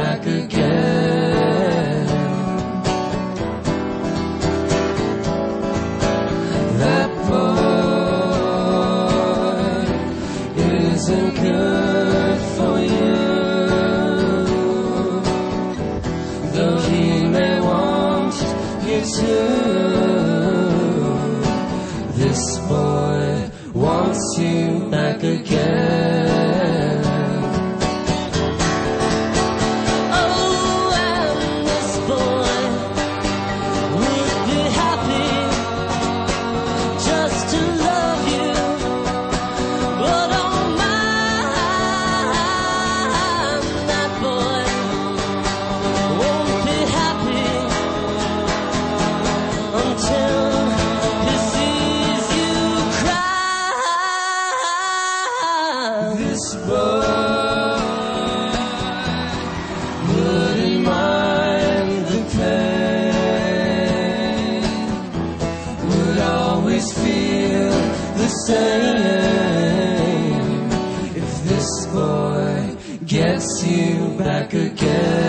back again. That boy isn't good for you, though he may want you to. This boy wants you back again. Oh, and this boy would be happy just to love you, but oh my, that boy won't be happy until he sees you cry. This boy wouldn't mind the pain, would always feel the same if this boy gets you back again.